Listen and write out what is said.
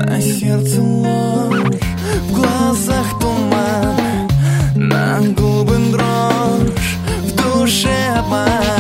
На сердце ложь, в глазах туман, на губы дрожь, в душе обман.